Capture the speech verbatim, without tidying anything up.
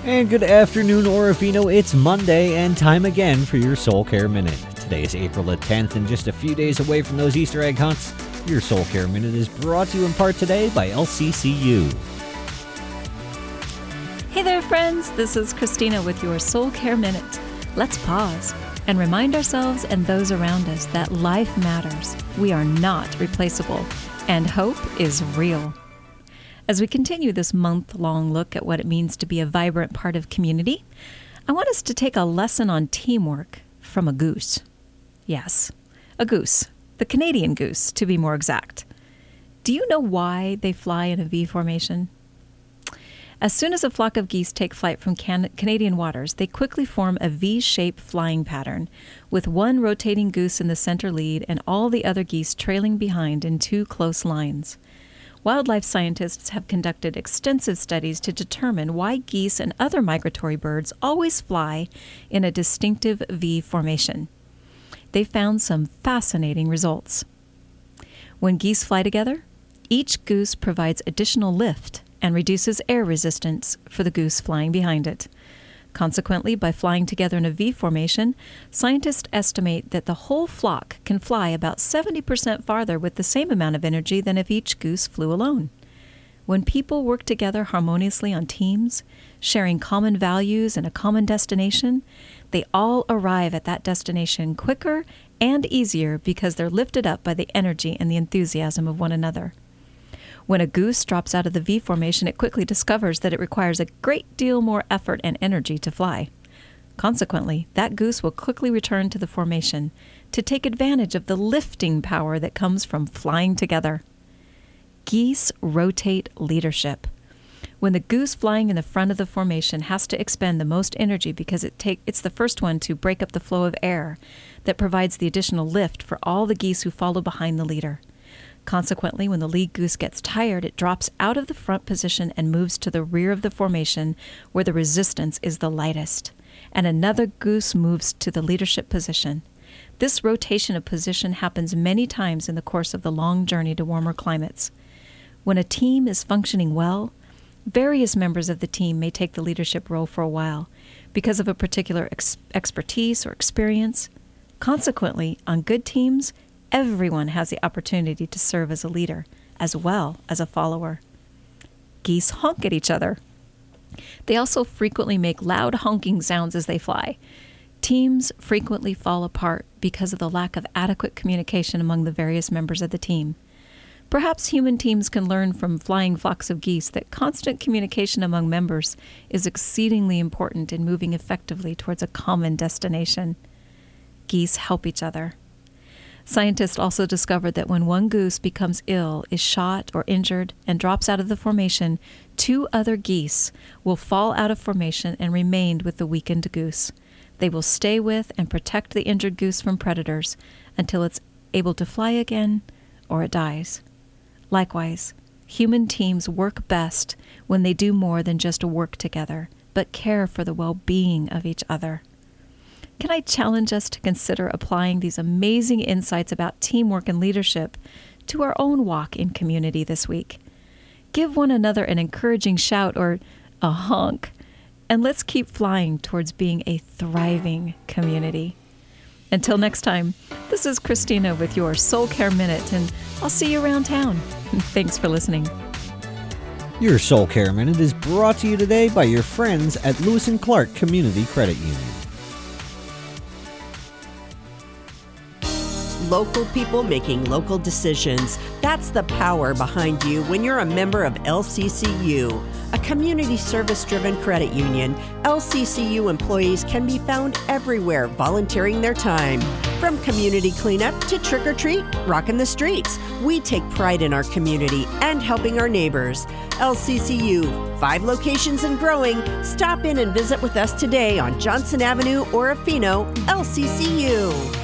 And good afternoon, Orofino. It's Monday and time again for your Soul Care Minute. Today is April the tenth and just a few days away from those Easter egg hunts. Your Soul Care Minute is brought to you in part today by L C C U. Hey there, friends. This is Christina with your Soul Care Minute. Let's pause and remind ourselves and those around us that life matters. We are not replaceable, and hope is real. As we continue this month-long look at what it means to be a vibrant part of community, I want us to take a lesson on teamwork from a goose. Yes, a goose. The Canadian goose, to be more exact. Do you know why they fly in a V formation? As soon as a flock of geese take flight from Can- Canadian waters, they quickly form a V-shaped flying pattern, with one rotating goose in the center lead and all the other geese trailing behind in two close lines. Wildlife scientists have conducted extensive studies to determine why geese and other migratory birds always fly in a distinctive V formation. They found some fascinating results. When geese fly together, each goose provides additional lift and reduces air resistance for the goose flying behind it. Consequently, by flying together in a V formation, scientists estimate that the whole flock can fly about seventy percent farther with the same amount of energy than if each goose flew alone. When people work together harmoniously on teams, sharing common values and a common destination, they all arrive at that destination quicker and easier because they're lifted up by the energy and the enthusiasm of one another. When a goose drops out of the V formation, it quickly discovers that it requires a great deal more effort and energy to fly. Consequently, that goose will quickly return to the formation to take advantage of the lifting power that comes from flying together. Geese rotate leadership. When the goose flying in the front of the formation has to expend the most energy because it take, it's the first one to break up the flow of air that provides the additional lift for all the geese who follow behind the leader. Consequently, when the lead goose gets tired, it drops out of the front position and moves to the rear of the formation where the resistance is the lightest, and another goose moves to the leadership position. This rotation of position happens many times in the course of the long journey to warmer climates. When a team is functioning well, various members of the team may take the leadership role for a while because of a particular ex- expertise or experience. Consequently, on good teams, everyone has the opportunity to serve as a leader, as well as a follower. Geese honk at each other. They also frequently make loud honking sounds as they fly. Teams frequently fall apart because of the lack of adequate communication among the various members of the team. Perhaps human teams can learn from flying flocks of geese that constant communication among members is exceedingly important in moving effectively towards a common destination. Geese help each other. Scientists also discovered that when one goose becomes ill, is shot or injured, and drops out of the formation, two other geese will fall out of formation and remain with the weakened goose. They will stay with and protect the injured goose from predators until it's able to fly again or it dies. Likewise, human teams work best when they do more than just work together, but care for the well-being of each other. Can I challenge us to consider applying these amazing insights about teamwork and leadership to our own walk in community this week? Give one another an encouraging shout or a honk, and let's keep flying towards being a thriving community. Until next time, this is Christina with your Soul Care Minute, and I'll see you around town. Thanks for listening. Your Soul Care Minute is brought to you today by your friends at Lewis and Clark Community Credit Union. Local people making local decisions. That's the power behind you when you're a member of L C C U, a community service-driven credit union. L C C U employees can be found everywhere volunteering their time. From community cleanup to trick-or-treat, rocking the streets, we take pride in our community and helping our neighbors. L C C U, five locations and growing. Stop in and visit with us today on Johnson Avenue, Orofino, L C C U.